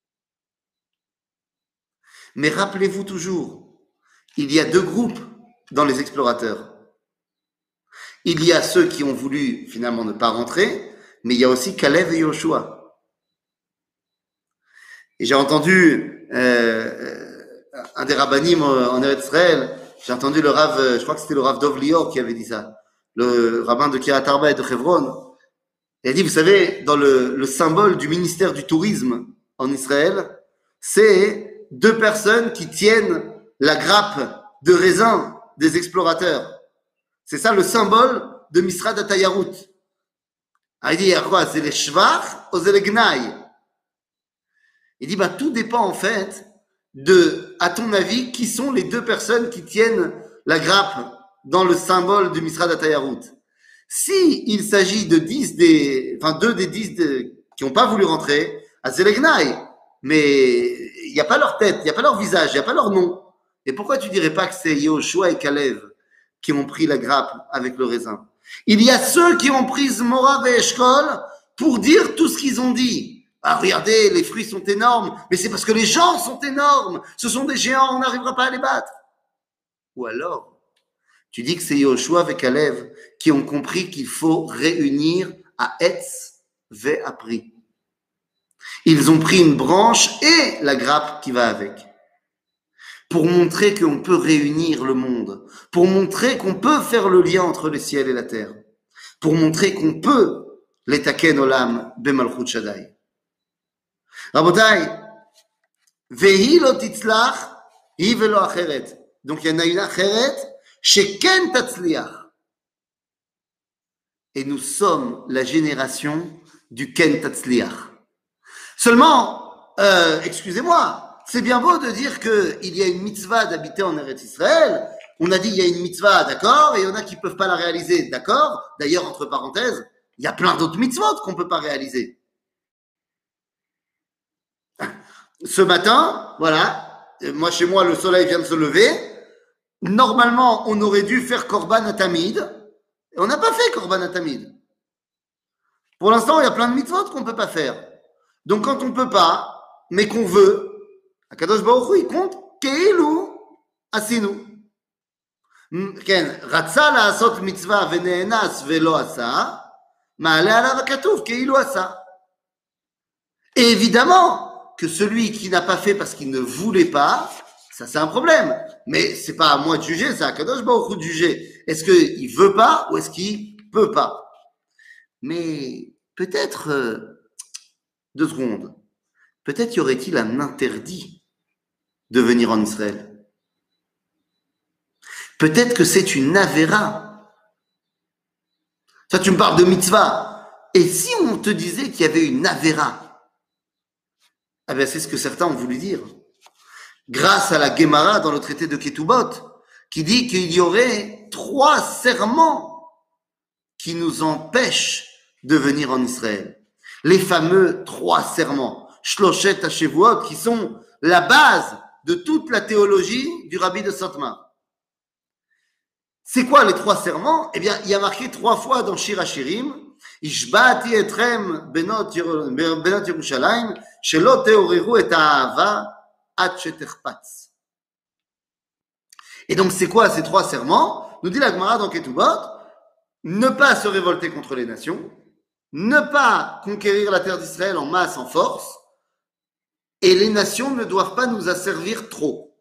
Mais rappelez-vous toujours, il y a deux groupes dans les explorateurs. Il y a ceux qui ont voulu finalement ne pas rentrer, mais il y a aussi Kalev et Yoshua. Et j'ai entendu un des rabbanim en Eretz Israël, j'ai entendu le Rav, je crois que c'était le Rav Dov Lior qui avait dit ça, le rabbin de Kiryat Arba et de Hebron. Il a dit, vous savez, dans le symbole du ministère du tourisme en Israël, c'est deux personnes qui tiennent la grappe de raisin des explorateurs. C'est ça le symbole de Misrad HaTayarut. Il dit, il y a quoi? C'est les shvach ou c'est les gnaï? Il dit, tout dépend en fait de, à ton avis, qui sont les deux personnes qui tiennent la grappe dans le symbole du Misrad HaTayarut. Si il s'agit de 2 des 10 qui n'ont pas voulu rentrer, c'est les gnaï. Mais il n'y a pas leur tête, il n'y a pas leur visage, il n'y a pas leur nom. Et pourquoi tu dirais pas que c'est Yoshua et Kalev qui ont pris la grappe avec le raisin? Il y a ceux qui ont pris Zmora ve'eshkol pour dire tout ce qu'ils ont dit. Ah, regardez, les fruits sont énormes, mais c'est parce que les gens sont énormes. Ce sont des géants, on n'arrivera pas à les battre. Ou alors, tu dis que c'est Yoshua et Kalev qui ont compris qu'il faut réunir à Etz Ve'apri. Ils ont pris une branche et la grappe qui va avec. Pour montrer qu'on peut réunir le monde. Pour montrer qu'on peut faire le lien entre le ciel et la terre. Pour montrer qu'on peut l'étaken olam bemalchut Shaddai. Rabotai, vehi lo titzlach, hi velo acheret. Donc il y en a une acheret, sheken tatzliach. Et nous sommes la génération du ken tatzliach. Seulement, excusez-moi, c'est bien beau de dire qu'il y a une mitzvah d'habiter en Eretz Israël. On a dit il y a une mitzvah, d'accord, et il y en a qui ne peuvent pas la réaliser, d'accord. D'ailleurs, entre parenthèses, il y a plein d'autres mitzvot qu'on ne peut pas réaliser. Ce matin, voilà, moi chez moi le soleil vient de se lever. Normalement, on aurait dû faire Korban Atamid. Et on n'a pas fait Korban Atamid. Pour l'instant, il y a plein de mitzvot qu'on ne peut pas faire. Donc quand on ne peut pas, mais qu'on veut, Akadosh Baruch Hu, il compte Keilu Asinu. כן, רצה לעשות מצווה ונאנס ולא עשה, מעלה עליו הכתוב כאילו עשה. Et évidemment que celui qui n'a pas fait parce qu'il ne voulait pas, ça c'est un problème. Mais c'est pas à moi de juger, c'est à Kadosh Baruch Hu de juger. Est-ce qu'il veut pas ou est-ce qu'il peut pas? Mais peut-être, 2 secondes, peut-être y aurait-il un interdit de venir en Israël. Peut-être que c'est une avéra. Ça, tu me parles de mitzvah. Et si on te disait qu'il y avait une avéra? Ah ben, c'est ce que certains ont voulu dire. Grâce à la Gemara dans le traité de Ketubot, qui dit qu'il y aurait 3 serments qui nous empêchent de venir en Israël. Les fameux 3 serments. Shloshet HaShevuot, qui sont la base de toute la théologie du rabbi de Sotma. C'est quoi les 3 serments? Eh bien, il y a marqué 3 fois dans Shir HaShirim, Ishba'ati etrem benot Yerushalayim, shelo teoreru et ha'ava ad sheterpatz. Et donc, c'est quoi ces 3 serments? Nous dit la Gemara dans Ketubot, ne pas se révolter contre les nations, ne pas conquérir la terre d'Israël en masse, en force, et les nations ne doivent pas nous asservir trop.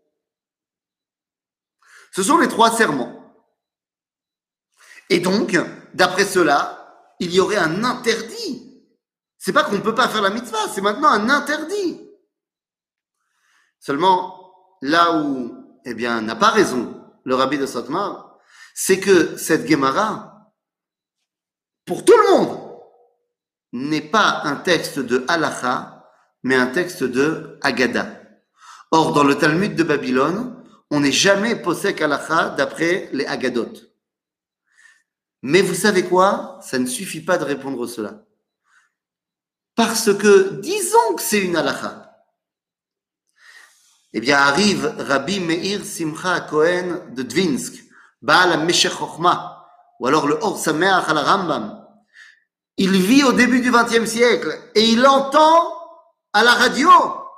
Ce sont les 3 serments. Et donc, d'après cela, il y aurait un interdit. C'est pas qu'on ne peut pas faire la mitzvah, c'est maintenant un interdit. Seulement, là où, eh bien, n'a pas raison le rabbi de Sotma, c'est que cette Gemara, pour tout le monde, n'est pas un texte de halacha, mais un texte de Haggadah. Or, dans le Talmud de Babylone, on n'est jamais posek halacha d'après les Haggadot. Mais vous savez quoi? Ça ne suffit pas de répondre cela. Parce que, disons que c'est une halakha. Eh bien, arrive Rabbi Meir Simcha Cohen de Dvinsk, Baal HaMeshech Chochma, ou alors le Or Sameach al Rambam. Il vit au début du XXe siècle et il entend à la radio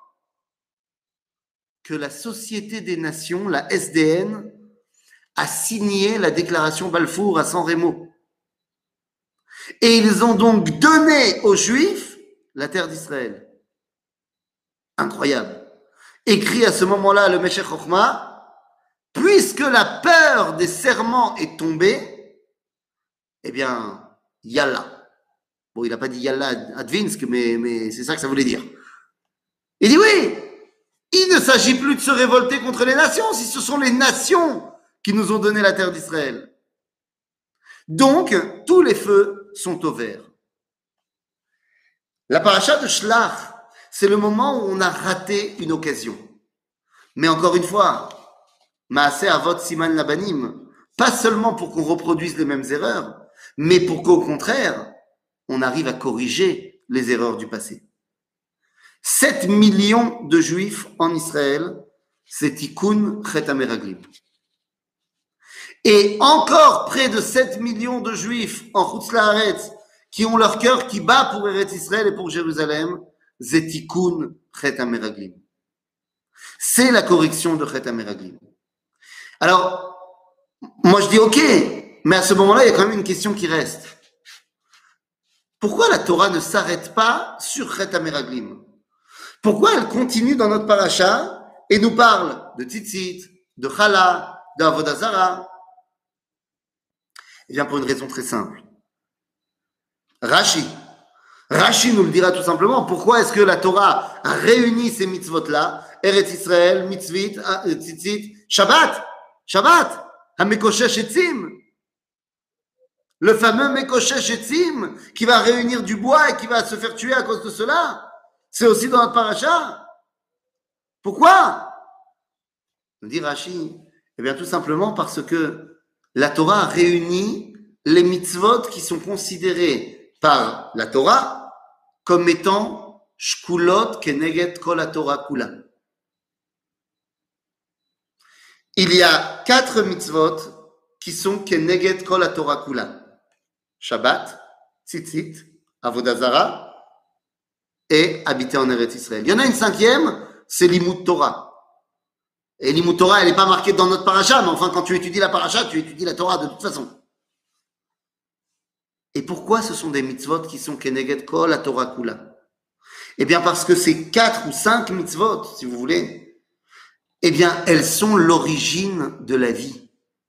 que la Société des Nations, la SDN, a signé la déclaration Balfour à San Remo. Et ils ont donc donné aux Juifs la terre d'Israël. Incroyable. Écrit à ce moment-là le Meshech Chochma, puisque la peur des serments est tombée, eh bien, Yallah. Bon, il n'a pas dit Yallah à Dvinsk, mais c'est ça que ça voulait dire. Il dit oui, il ne s'agit plus de se révolter contre les nations, si ce sont les nations qui nous ont donné la terre d'Israël. Donc, tous les feux sont au vert. La paracha de Shlach, c'est le moment où on a raté une occasion. Mais encore une fois, Maaseh Avot Siman Labanim, pas seulement pour qu'on reproduise les mêmes erreurs, mais pour qu'au contraire, on arrive à corriger les erreurs du passé. 7 millions de juifs en Israël, c'est Tikkun Chet HaMeraglim. Et encore près de 7 millions de juifs en Chutz La'aretz qui ont leur cœur qui bat pour Eretz Israël et pour Jérusalem, Zetikun Chet HaMeraglim. C'est la correction de Chet HaMeraglim. Alors, moi je dis ok, mais à ce moment-là, il y a quand même une question qui reste. Pourquoi la Torah ne s'arrête pas sur Chet HaMeraglim? Pourquoi elle continue dans notre paracha et nous parle de tzitzit, de chala, d'avodah zara? Eh bien, pour une raison très simple. Rashi nous le dira tout simplement. Pourquoi est-ce que la Torah a réuni ces mitzvot-là? Eretz Israël, mitzvit, tzitzit, Shabbat, HaMekoshesh Etzim. Le fameux Mekoshesh Etzim qui va réunir du bois et qui va se faire tuer à cause de cela. C'est aussi dans notre paracha. Pourquoi? Nous dit Rashi. Eh bien, tout simplement parce que la Torah réunit les mitzvot qui sont considérés par la Torah comme étant shkulot keneged kol haTorah kula. Il y a 4 mitzvot qui sont keneged kol haTorah kula. Shabbat, tzitzit, avodah zara et habiter en Eretz Israël. Il y en a une 5e, c'est Limud Torah. Et Limud Torah, elle n'est pas marquée dans notre paracha, mais enfin, quand tu étudies la paracha, tu étudies la Torah de toute façon. Et pourquoi ce sont des mitzvot qui sont keneged kol haTorah kula? Eh bien, parce que ces 4 ou 5 mitzvot, si vous voulez, eh bien, elles sont l'origine de la vie.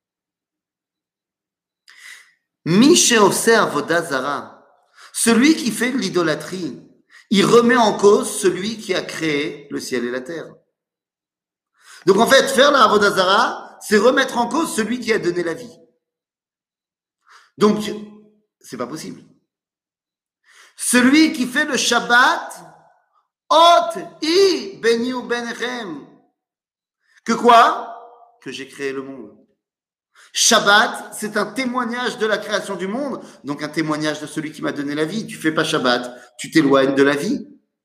Mi she'oseh avodah zara, celui qui fait de l'idolâtrie, il remet en cause celui qui a créé le ciel et la terre. Donc en fait, faire la avodah zara, c'est remettre en cause celui qui a donné la vie. Donc, c'est pas possible. Celui qui fait le Shabbat, ot i beni u benechem. Que quoi? Que j'ai créé le monde. Shabbat, c'est un témoignage de la création du monde, donc un témoignage de celui qui m'a donné la vie. Tu fais pas Shabbat, tu t'éloignes de la vie.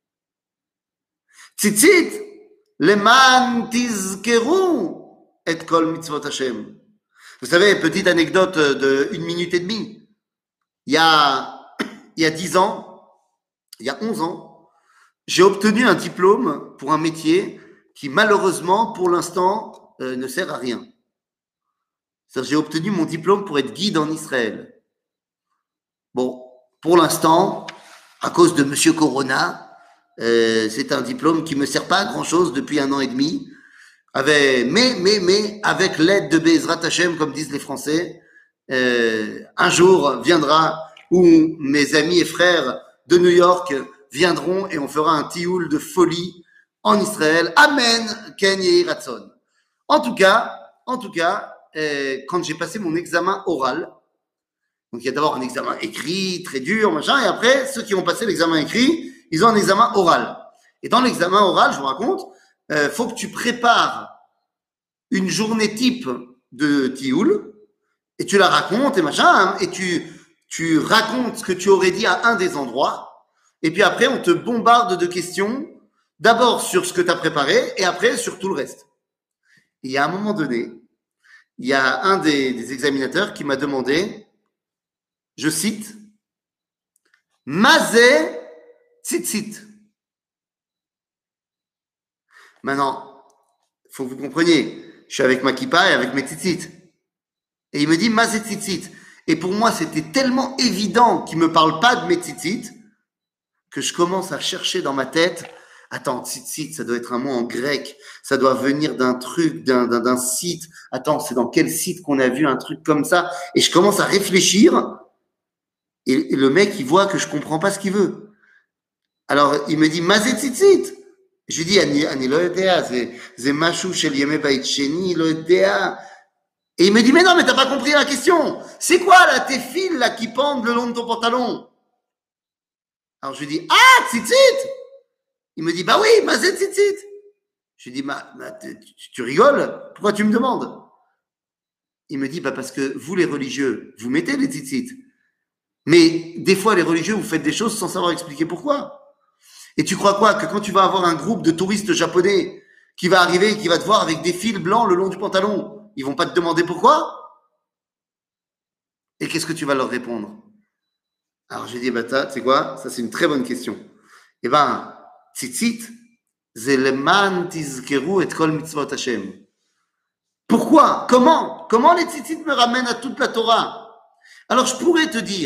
Tzitzit, leman tizkeru et kol mitzvot Hashem. Vous savez, petite anecdote de 1 minute et demie. Il y a 10 ans, il y a 11 ans, j'ai obtenu un diplôme pour un métier qui malheureusement, pour l'instant, ne sert à rien. C'est-à-dire, j'ai obtenu mon diplôme pour être guide en Israël. Bon, pour l'instant, à cause de Monsieur Corona, c'est un diplôme qui me sert pas à grand-chose depuis 1 an et demi. Mais avec l'aide de Be'ezrat Hashem, comme disent les Français, un jour viendra où mes amis et frères de New York viendront et on fera un tioul de folie en Israël. Amen, Ken Yehi Ratzon. En tout cas, quand j'ai passé mon examen oral, donc il y a d'abord un examen écrit, très dur, machin, et après, ceux qui ont passé l'examen écrit, ils ont un examen oral. Et dans l'examen oral, je vous raconte, faut que tu prépares une journée type de tioul, et tu la racontes, et machin, hein, et tu racontes ce que tu aurais dit à un des endroits, et puis après, on te bombarde de questions, d'abord sur ce que tu as préparé, et après sur tout le reste. Et à un moment donné, il y a un des examinateurs qui m'a demandé, je cite, Mazé tzitzit. Maintenant, il faut que vous compreniez, je suis avec ma kippa et avec mes tzitzit. Et il me dit Mazé tzitzit. Et pour moi, c'était tellement évident qu'il ne me parle pas de mes tzitzit que je commence à chercher dans ma tête. Attends, tzitzit, ça doit être un mot en grec. Ça doit venir d'un truc, d'un site. Attends, c'est dans quel site qu'on a vu un truc comme ça? Et je commence à réfléchir. Et le mec, il voit que je comprends pas ce qu'il veut. Alors, il me dit, Mazé tzitzit. Je lui dis, Ani lo yodea, c'est mashu shel yemei bait sheni, lo yodea. Et il me dit, mais non, mais t'as pas compris la question. C'est quoi, là, tes fils, là, qui pendent le long de ton pantalon? Alors, je lui dis, ah, tzitzit. Il me dit, bah oui, Mazé tzitzit. Je lui dis, tu rigoles? Pourquoi tu me demandes? Il me dit, bah parce que vous, les religieux, vous mettez les tzitzit. Mais des fois, les religieux, vous faites des choses sans savoir expliquer pourquoi. Et tu crois quoi? Que quand tu vas avoir un groupe de touristes japonais qui va arriver et qui va te voir avec des fils blancs le long du pantalon, ils vont pas te demander pourquoi? Et qu'est-ce que tu vas leur répondre? Alors j'ai dit, bah tu sais quoi? Ça c'est une très bonne question. Eh ben, tzitzit, c'est leman tizkeru et kol mitzvot Hashem. Pourquoi? Comment les tzitzit me ramènent à toute la Torah? Alors je pourrais te dire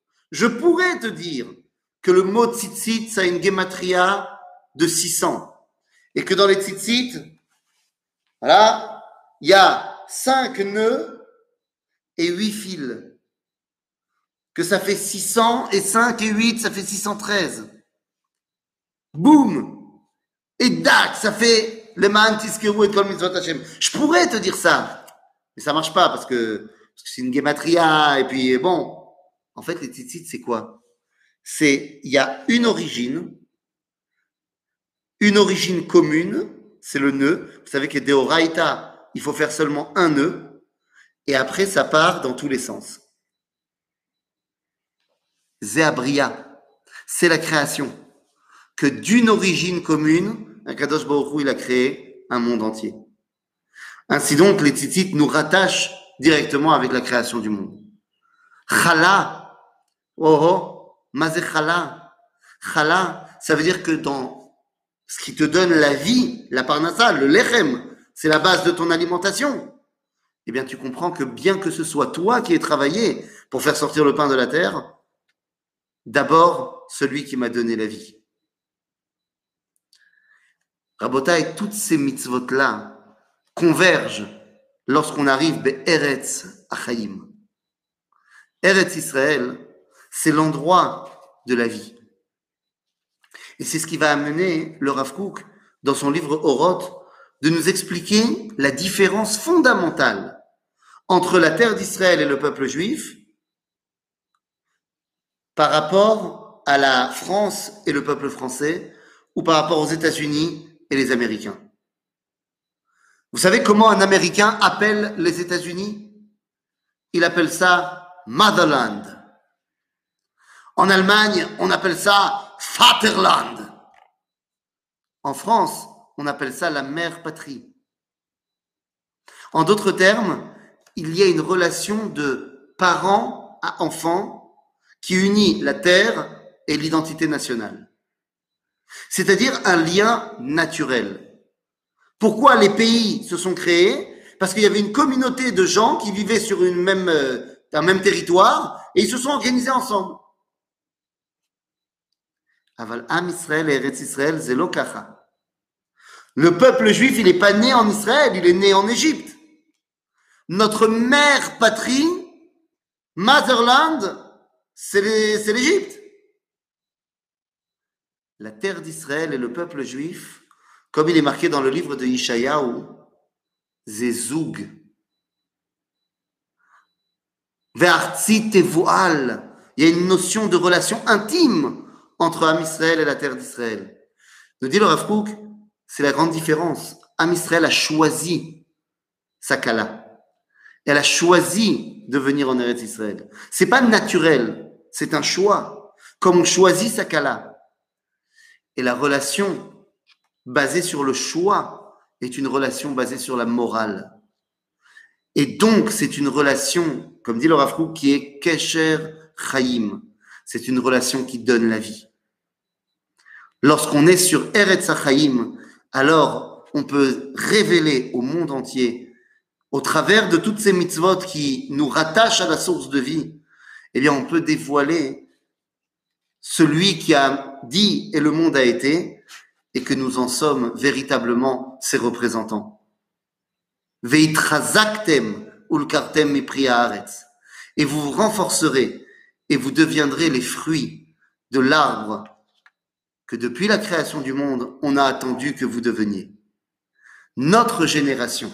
que le mot tzitzit, ça a une gematria de 600. Et que dans les tzitzit, voilà, il y a 5 nœuds et 8 fils. Que ça fait 600 et 5 et 8, ça fait 613. Boum! Et dac, ça fait le man tiskeru et kol mitzvot Hashem. Je pourrais te dire ça, mais ça marche pas parce que c'est une gematria et puis bon. En fait, les tzitzit, c'est quoi? Il y a une origine commune, c'est le nœud. Vous savez que deoraita, il faut faire seulement un nœud, et après ça part dans tous les sens. Zéabria, c'est la création. Que d'une origine commune, Kadosh Baruch Hu, il a créé un monde entier. Ainsi donc, les tzitzit nous rattachent directement avec la création du monde. Chala, mazé chala. Chala, ça veut dire que dans ce qui te donne la vie, la parnassa, le lechem, c'est la base de ton alimentation. Eh bien, tu comprends que bien que ce soit toi qui aies travaillé pour faire sortir le pain de la terre, d'abord, celui qui m'a donné la vie. Rabotai, toutes ces mitzvot-là convergent lorsqu'on arrive Be'eretz Achaim. Eretz Israël, c'est l'endroit de la vie. Et c'est ce qui va amener le Rav Kook, dans son livre Oroth, de nous expliquer la différence fondamentale entre la terre d'Israël et le peuple juif par rapport à la France et le peuple français, ou par rapport aux États-Unis et les Américains. Vous savez comment un Américain appelle les États-Unis? Il appelle ça Motherland. En Allemagne, on appelle ça Vaterland. En France, on appelle ça la mère patrie. En d'autres termes, il y a une relation de parent à enfant qui unit la terre et l'identité nationale. C'est-à-dire un lien naturel. Pourquoi les pays se sont créés? Parce qu'il y avait une communauté de gens qui vivaient sur un même territoire et ils se sont organisés ensemble. Aval Am Israël et Eretz Israël, c'est l'okacha. Le peuple juif, il n'est pas né en Israël, il est né en Égypte. Notre mère patrie, Motherland, c'est l'Égypte. La terre d'Israël et le peuple juif, comme il est marqué dans le livre de Yeshayahu, c'est Zoug. Ve'artzi tevual. Il y a une notion de relation intime entre Am Israël et la terre d'Israël. Nous dit le Rav Kook, c'est la grande différence. Am Israël a choisi sa kala. Elle a choisi de venir en Eretz Israël. C'est pas naturel, c'est un choix. Comme on choisit sa kala. Et la relation basée sur le choix est une relation basée sur la morale. Et donc, c'est une relation, comme dit le Rav Kook, qui est Kesher Chaim. C'est une relation qui donne la vie. Lorsqu'on est sur Eretz Chaim, alors on peut révéler au monde entier, au travers de toutes ces mitzvot qui nous rattachent à la source de vie, eh bien, on peut dévoiler celui qui a dit et le monde a été, et que nous en sommes véritablement ses représentants. Veitrazaktem ulkartem mipri haaretz. Et vous vous renforcerez et vous deviendrez les fruits de l'arbre que depuis la création du monde, on a attendu que vous deveniez. Notre génération,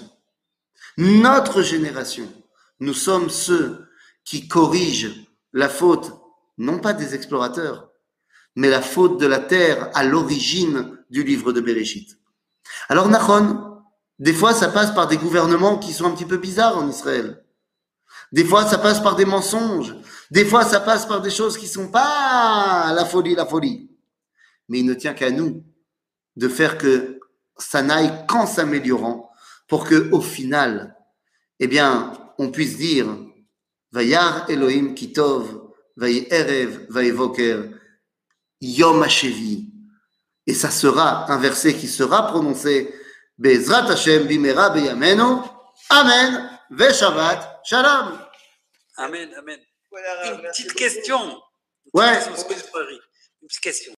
nous sommes ceux qui corrigent la faute, non pas des explorateurs, mais la faute de la terre à l'origine du livre de Bereshit. Alors, Nachon, des fois, ça passe par des gouvernements qui sont un petit peu bizarres en Israël. Des fois, ça passe par des mensonges. Des fois, ça passe par des choses qui sont pas la folie. Mais il ne tient qu'à nous de faire que ça n'aille qu'en s'améliorant pour que, au final, eh bien, on puisse dire Vayar Elohim Kitov, Vayi Erev, Vayi Voker, Yom HaShevi. Et ça sera un verset qui sera prononcé Be'ezrat Hashem bimera beyamenu. Amen. Ve Shabbat Shalom. Amen, amen. Voilà, Une merci petite beaucoup. question. Ouais. Une petite question.